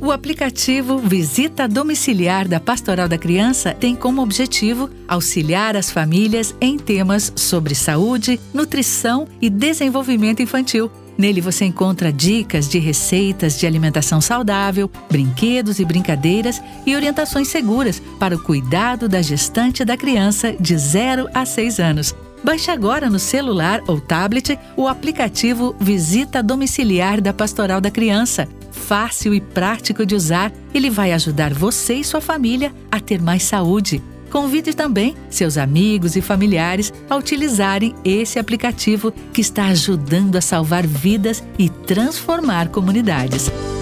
O aplicativo Visita Domiciliar da Pastoral da Criança tem como objetivo auxiliar as famílias em temas sobre saúde, nutrição e desenvolvimento infantil. Nele você encontra dicas de receitas de alimentação saudável, brinquedos e brincadeiras e orientações seguras para o cuidado da gestante da criança de 0 a 6 anos. Baixe agora no celular ou tablet o aplicativo Visita Domiciliar da Pastoral da Criança. Fácil e prático de usar, ele vai ajudar você e sua família a ter mais saúde. Convide também seus amigos e familiares a utilizarem esse aplicativo que está ajudando a salvar vidas e transformar comunidades.